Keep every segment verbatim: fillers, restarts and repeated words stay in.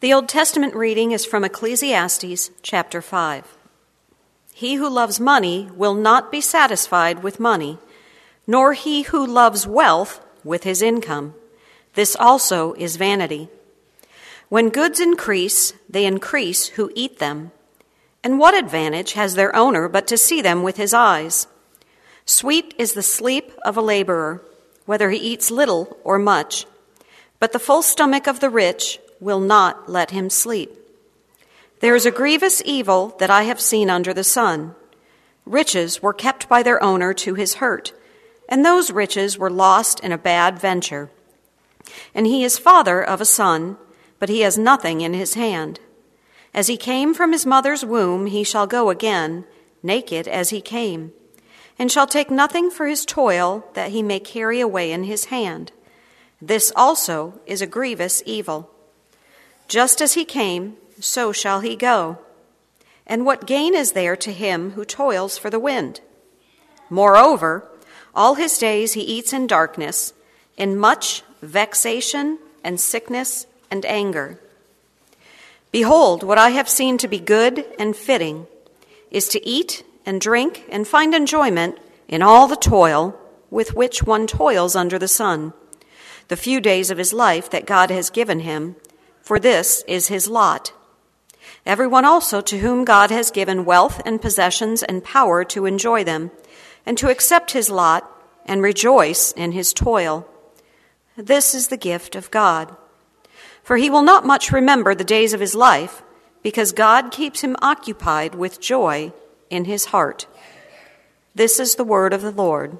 The Old Testament reading is from Ecclesiastes chapter five. He who loves money will not be satisfied with money, nor he who loves wealth with his income. This also is vanity. When goods increase, they increase who eat them. And what advantage has their owner but to see them with his eyes? Sweet is the sleep of a laborer, whether he eats little or much. But the full stomach of the rich will not let him sleep. There is a grievous evil that I have seen under the sun. Riches were kept by their owner to his hurt, and those riches were lost in a bad venture. And he is father of a son, but he has nothing in his hand. As he came from his mother's womb, he shall go again, naked as he came, and shall take nothing for his toil that he may carry away in his hand. This also is a grievous evil. Just as he came, so shall he go. And what gain is there to him who toils for the wind? Moreover, all his days he eats in darkness, in much vexation and sickness and anger. Behold, what I have seen to be good and fitting is to eat and drink and find enjoyment in all the toil with which one toils under the sun, the few days of his life that God has given him, for this is his lot. Everyone also to whom God has given wealth and possessions and power to enjoy them, and to accept his lot and rejoice in his toil. This is the gift of God. For he will not much remember the days of his life, because God keeps him occupied with joy in his heart. This is the word of the Lord.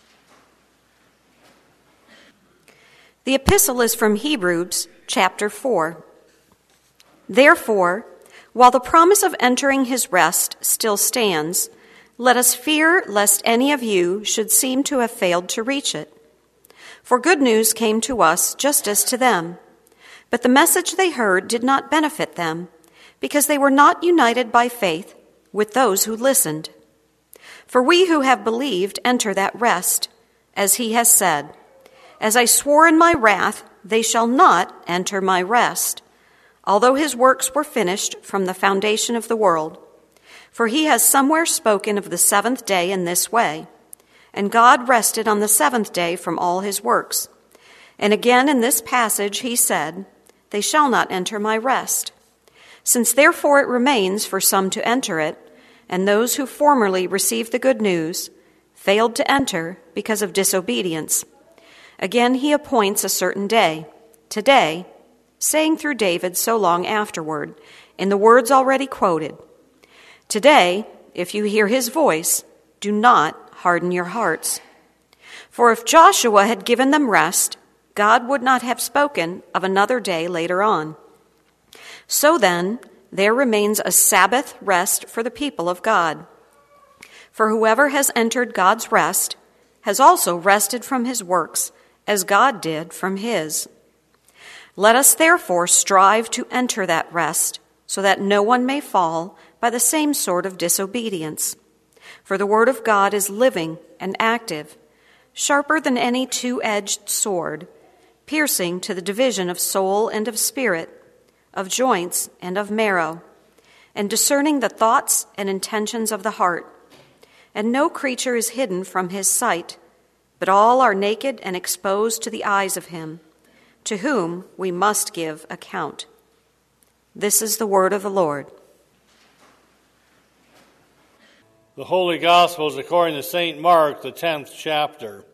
The epistle is from Hebrews chapter four. Therefore, while the promise of entering his rest still stands, let us fear lest any of you should seem to have failed to reach it. For good news came to us just as to them, but the message they heard did not benefit them, because they were not united by faith with those who listened. For we who have believed enter that rest, as he has said, "As I swore in my wrath, they shall not enter my rest," although his works were finished from the foundation of the world. For he has somewhere spoken of the seventh day in this way, "And God rested on the seventh day from all his works." And again in this passage he said, "They shall not enter my rest." Since therefore it remains for some to enter it, and those who formerly received the good news failed to enter because of disobedience, again he appoints a certain day, today, saying through David so long afterward, in the words already quoted, "Today, if you hear his voice, do not harden your hearts." For if Joshua had given them rest, God would not have spoken of another day later on. So then, there remains a Sabbath rest for the people of God. For whoever has entered God's rest has also rested from his works, as God did from his. Let us therefore strive to enter that rest, so that no one may fall by the same sort of disobedience. For the word of God is living and active, sharper than any two-edged sword, piercing to the division of soul and of spirit, of joints and of marrow, and discerning the thoughts and intentions of the heart. And no creature is hidden from his sight, but all are naked and exposed to the eyes of him, to whom we must give account. This is the word of the Lord. The Holy Gospel is according to Saint Mark, the tenth chapter.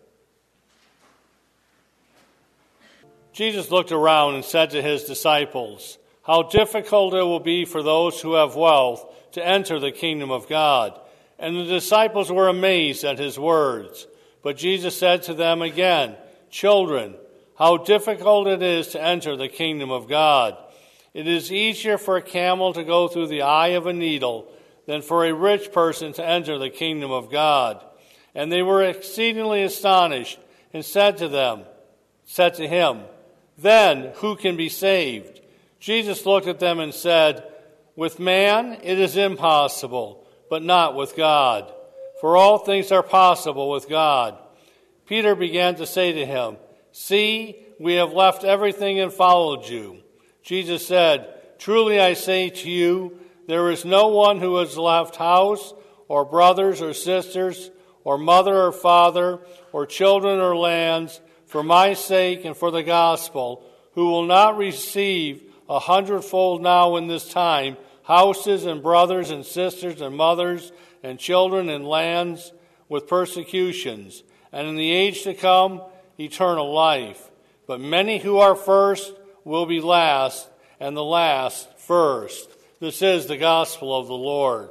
Jesus looked around and said to his disciples, "How difficult it will be for those who have wealth to enter the kingdom of God." And the disciples were amazed at his words. But Jesus said to them again, "Children, how difficult it is to enter the kingdom of God. It is easier for a camel to go through the eye of a needle than for a rich person to enter the kingdom of God." And they were exceedingly astonished and said to them, said to him, "Then who can be saved?" Jesus looked at them and said, "With man it is impossible, but not with God. For all things are possible with God." Peter began to say to him, "See, we have left everything and followed you." Jesus said, Truly I say to you, there is no one who has left house or brothers or sisters or mother or father or children or lands for my sake and for the gospel, who will not receive a hundredfold now in this time, houses and brothers and sisters and mothers and children and lands with persecutions, and in the age to come, eternal life. But many who are first will be last, and the last first. This is the gospel of the Lord.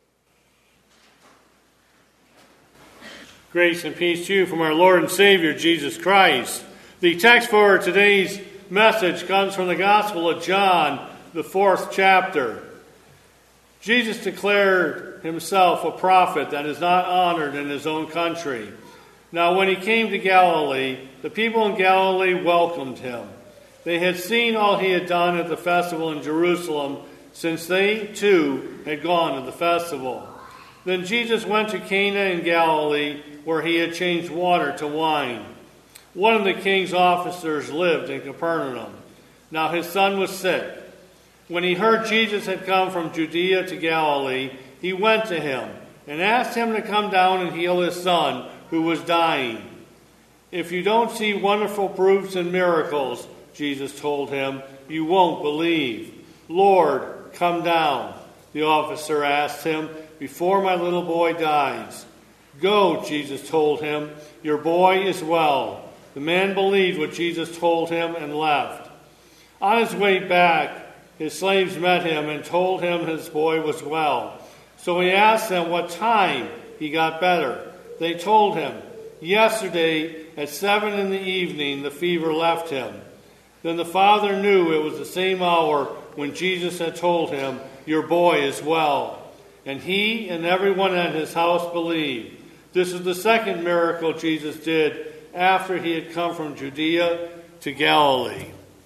Grace and peace to you from our Lord and Savior, Jesus Christ. The text for today's message comes from the Gospel of John, the fourth chapter. Jesus declared himself a prophet that is not honored in his own country. Now when he came to Galilee, the people in Galilee welcomed him. They had seen all he had done at the festival in Jerusalem, since they too had gone to the festival. Then Jesus went to Cana in Galilee, where he had changed water to wine. One of the king's officers lived in Capernaum. Now his son was sick. When he heard Jesus had come from Judea to Galilee, he went to him and asked him to come down and heal his son, who was dying. If you don't see wonderful proofs and miracles, Jesus told him, you won't believe. Lord, come down, the officer asked him, before my little boy dies. Go, Jesus told him, your boy is well. The man believed what Jesus told him and left. On his way back, his slaves met him and told him his boy was well. So he asked them what time he got better. They told him, yesterday at seven in the evening the fever left him. Then the father knew it was the same hour when Jesus had told him, your boy is well. And he and everyone at his house believed. This is the second miracle Jesus did after he had come from Judea to Galilee.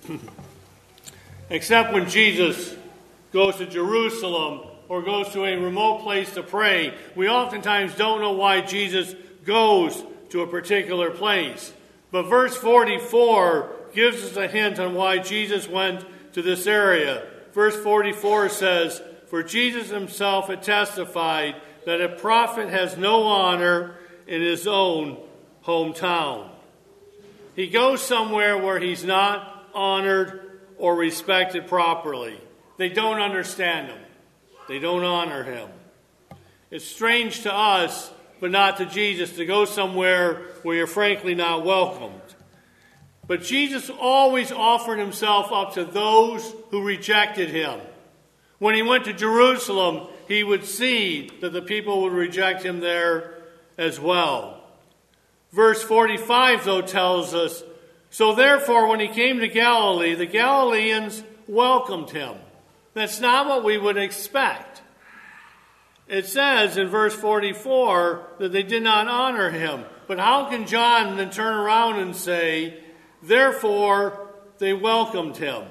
Except when Jesus goes to Jerusalem or goes to a remote place to pray, we oftentimes don't know why Jesus goes to a particular place. But verse forty-four gives us a hint on why Jesus went to this area. Verse forty-four says, for Jesus himself had testified that a prophet has no honor in his own hometown. He goes somewhere where he's not honored or respected properly. They don't understand him. They don't honor him. It's strange to us, but not to Jesus, to go somewhere where you're frankly not welcomed. But Jesus always offered himself up to those who rejected him. When he went to Jerusalem, he would see that the people would reject him there as well. Verse forty-five, though, tells us, so therefore, when he came to Galilee, the Galileans welcomed him. That's not what we would expect. It says in verse forty-four that they did not honor him. But how can John then turn around and say, therefore, they welcomed him?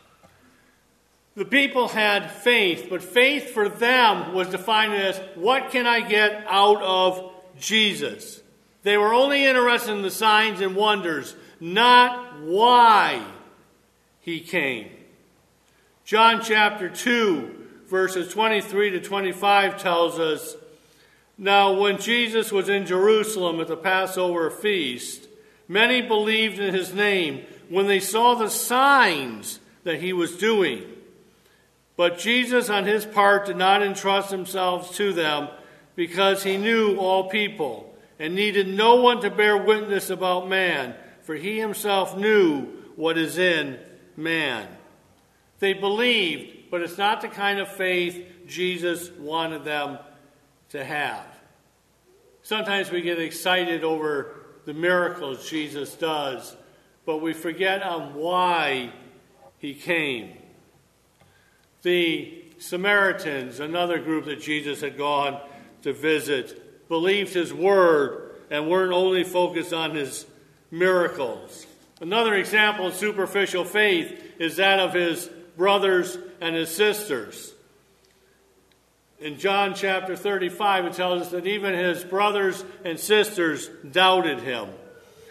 The people had faith, but faith for them was defined as, what can I get out of Jesus? They were only interested in the signs and wonders, not why he came. John chapter two, verses twenty-three to twenty-five tells us, now when Jesus was in Jerusalem at the Passover feast, many believed in his name when they saw the signs that he was doing. But Jesus on his part did not entrust himself to them, because he knew all people and needed no one to bear witness about man, for he himself knew what is in man. They believed, but it's not the kind of faith Jesus wanted them to have. Sometimes we get excited over the miracles Jesus does, but we forget on why he came. The Samaritans, another group that Jesus had gone to visit, believed his word and weren't only focused on his miracles. Another example of superficial faith is that of his brothers and his sisters. In John chapter thirty-five, it tells us that even his brothers and sisters doubted him.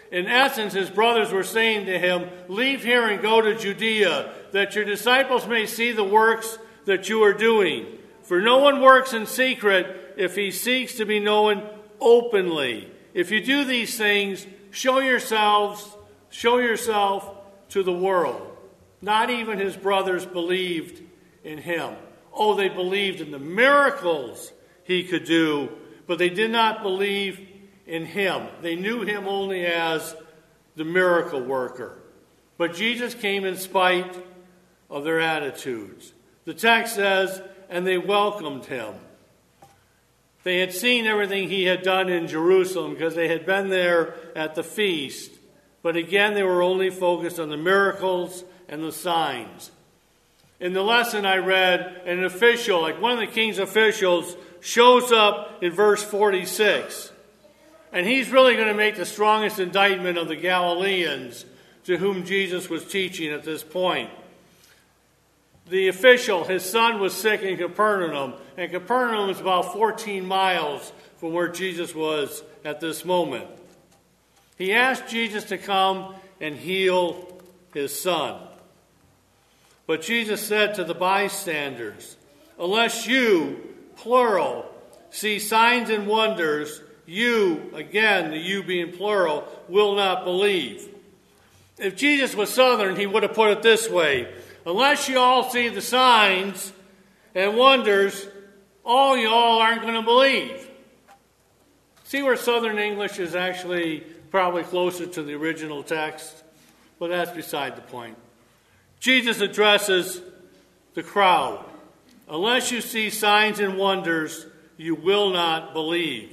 In essence, his brothers were saying to him, leave here and go to Judea, that your disciples may see the works that you are doing. For no one works in secret if he seeks to be known openly. If you do these things, show yourselves, show yourself to the world. Not even his brothers believed in him. Oh, they believed in the miracles he could do, but they did not believe in him. They knew him only as the miracle worker. But Jesus came in spite of their attitudes. The text says, and they welcomed him. They had seen everything he had done in Jerusalem because they had been there at the feast. But again, they were only focused on the miracles and the signs. In the lesson I read, an official, like one of the king's officials, shows up in verse forty-six. And he's really going to make the strongest indictment of the Galileans to whom Jesus was teaching at this point. The official, his son was sick in Capernaum, and Capernaum is about fourteen miles from where Jesus was at this moment. He asked Jesus to come and heal his son. But Jesus said to the bystanders, unless you, plural, see signs and wonders, you, again, the you being plural, will not believe. If Jesus was Southern, he would have put it this way. Unless you all see the signs and wonders, all you all aren't going to believe. See where Southern English is actually probably closer to the original text? But that's beside the point. Jesus addresses the crowd. Unless you see signs and wonders, you will not believe.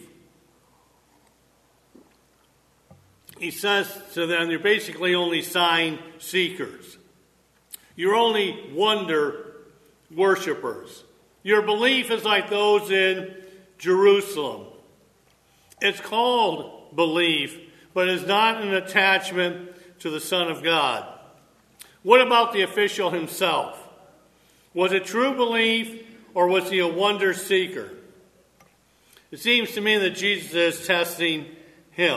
He says to them, you're basically only sign seekers. You're only wonder worshipers. Your belief is like those in Jerusalem. It's called belief, but it's not an attachment to the Son of God. What about the official himself? Was it true belief, or was he a wonder seeker? It seems to me that Jesus is testing him.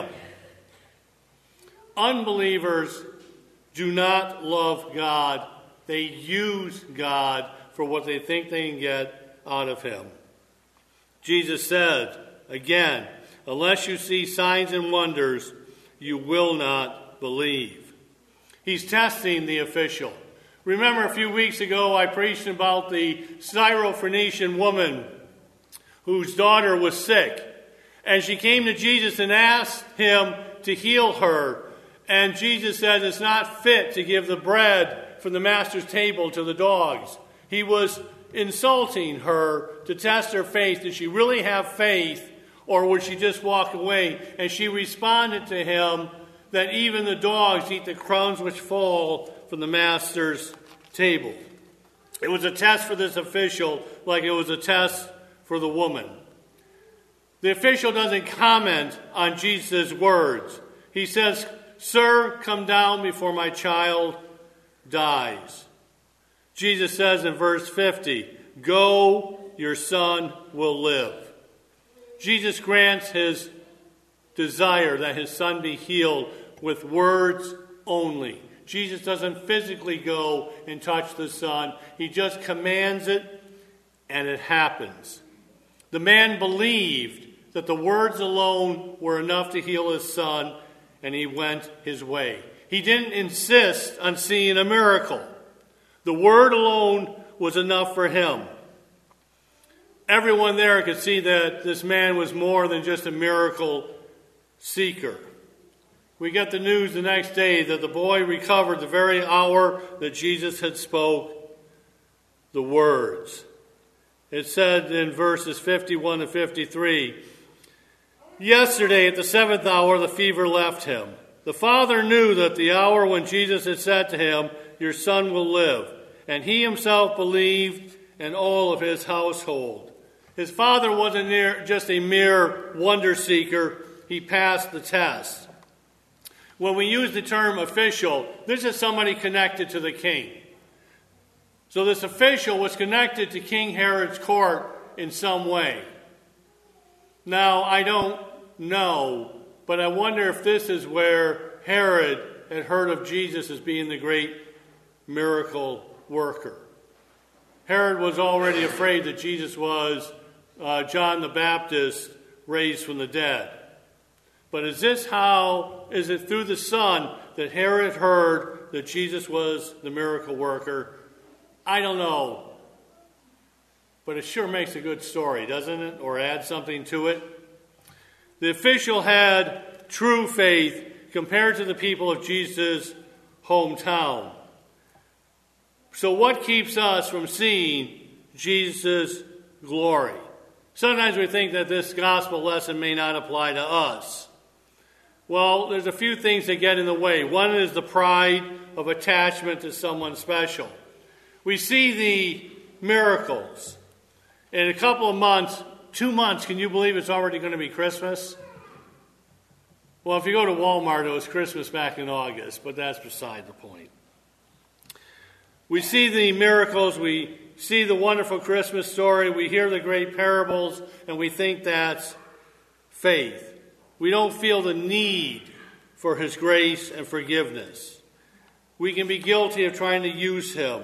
Unbelievers do not love God. They use God for what they think they can get out of him. Jesus said, again, unless you see signs and wonders, you will not believe. He's testing the official. Remember a few weeks ago I preached about the Syrophoenician woman whose daughter was sick. And she came to Jesus and asked him to heal her. And Jesus said it's not fit to give the bread from the master's table to the dogs. He was insulting her to test her faith. Did she really have faith, or would she just walk away? And she responded to him that even the dogs eat the crumbs which fall from the master's table. It was a test for this official like it was a test for the woman. The official doesn't comment on Jesus' words. He says, "Sir, come down before my child dies." Jesus says in verse fifty, "Go, your son will live." Jesus grants his desire that his son be healed with words only. Jesus doesn't physically go and touch the son. He just commands it, and it happens. The man believed that the words alone were enough to heal his son, and he went his way. He didn't insist on seeing a miracle. The word alone was enough for him. Everyone there could see that this man was more than just a miracle seeker. We get the news the next day that the boy recovered the very hour that Jesus had spoke the words. It said in verses fifty-one to fifty-three, "Yesterday at the seventh hour the fever left him. The father knew that the hour when Jesus had said to him, 'Your son will live,' and he himself believed, and all of his household." His father wasn't near, just a mere wonder seeker. He passed the test. When we use the term official, this is somebody connected to the king. So this official was connected to King Herod's court in some way. Now, I don't know But I wonder if this is where Herod had heard of Jesus as being the great miracle worker. Herod was already afraid that Jesus was uh, John the Baptist raised from the dead. But is this how, is it through the Son that Herod heard that Jesus was the miracle worker? I don't know. But it sure makes a good story, doesn't it? Or adds something to it. The official had true faith compared to the people of Jesus' hometown. So what keeps us from seeing Jesus' glory? Sometimes we think that this gospel lesson may not apply to us. Well, there's a few things that get in the way. One is the pride of attachment to someone special. We see the miracles. In a couple of months, two months, can you believe it's already going to be Christmas? Well, if you go to Walmart, it was Christmas back in August, but that's beside the point. We see the miracles, we see the wonderful Christmas story, we hear the great parables, and we think that's faith. We don't feel the need for his grace and forgiveness. We can be guilty of trying to use him.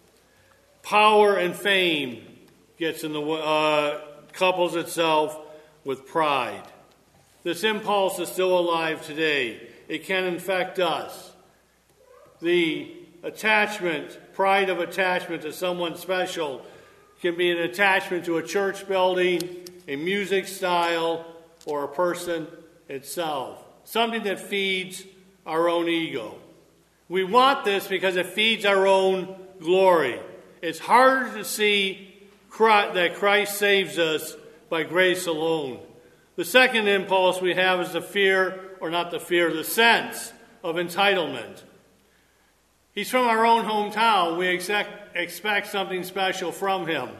Power and fame gets in the uh, couples itself with pride. This impulse is still alive today. It can infect us. The attachment, pride of attachment to someone special can be an attachment to a church building, a music style, or a person itself. Something that feeds our own ego. We want this because it feeds our own glory. It's harder to see that Christ saves us by grace alone. The second impulse we have is the fear, or not the fear, the sense of entitlement. He's from our own hometown. We expect, expect something special from him.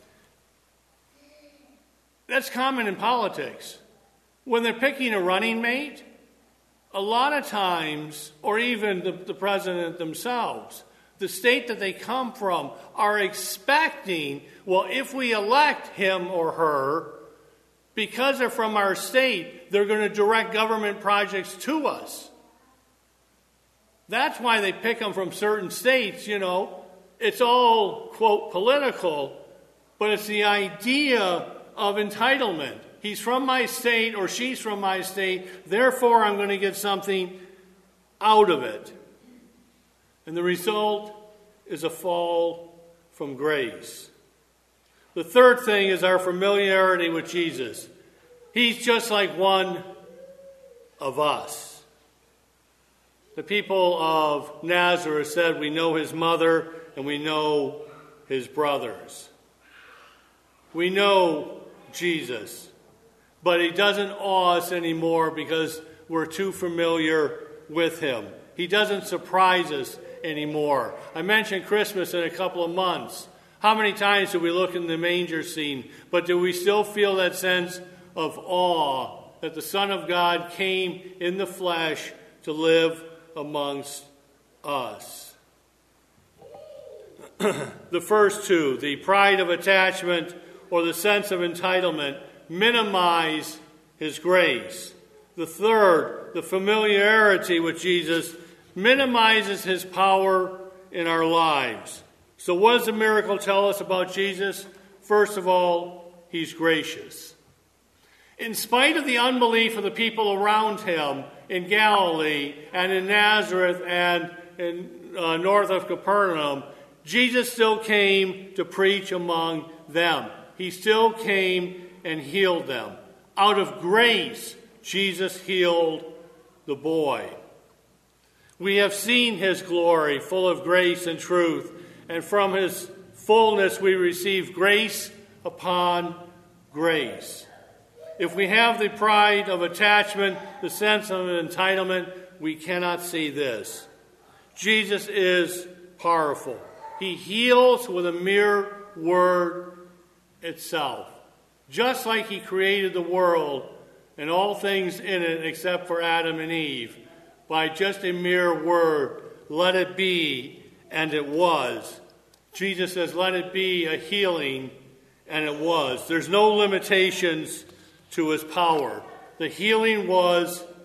That's common in politics. When they're picking a running mate, a lot of times, or even the, the president themselves, the state that they come from are expecting, well, if we elect him or her, because they're from our state, they're going to direct government projects to us. That's why they pick them from certain states, you know. It's all, quote, political, but it's the idea of entitlement. He's from my state or she's from my state, therefore I'm going to get something out of it. And the result is a fall from grace. The third thing is our familiarity with Jesus. He's just like one of us. The people of Nazareth said, we know his mother and we know his brothers. We know Jesus, but he doesn't awe us anymore because we're too familiar with him. He doesn't surprise us anymore. I mentioned Christmas in a couple of months. How many times do we look in the manger scene? But do we still feel that sense of awe that the Son of God came in the flesh to live amongst us? The first two, the pride of attachment or the sense of entitlement, minimize his grace. The third, the familiarity with Jesus, minimizes his power in our lives. So what does the miracle tell us about Jesus? First of all, he's gracious. In spite of the unbelief of the people around him in Galilee and in Nazareth and in uh, north of Capernaum, Jesus still came to preach among them. He still came and healed them. Out of grace, Jesus healed the boy. We have seen his glory, full of grace and truth, and from his fullness we receive grace upon grace. If we have the pride of attachment, the sense of entitlement, we cannot see this. Jesus is powerful. He heals with a mere word itself. Just like he created the world and all things in it except for Adam and Eve, by just a mere word, let it be, and it was. Jesus says, let it be a healing, and it was. There's no limitations to his power. The healing was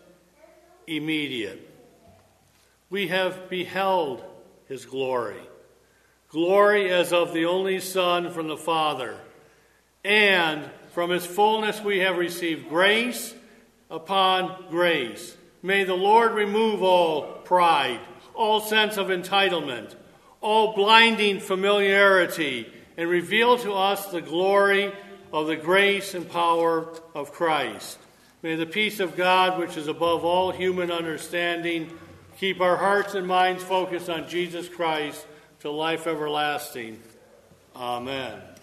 immediate. We have beheld his glory, glory as of the only Son from the Father, and from his fullness we have received grace upon grace. May the Lord remove all pride, all sense of entitlement, all blinding familiarity, and reveal to us the glory of the grace and power of Christ. May the peace of God, which is above all human understanding, keep our hearts and minds focused on Jesus Christ to life everlasting. Amen.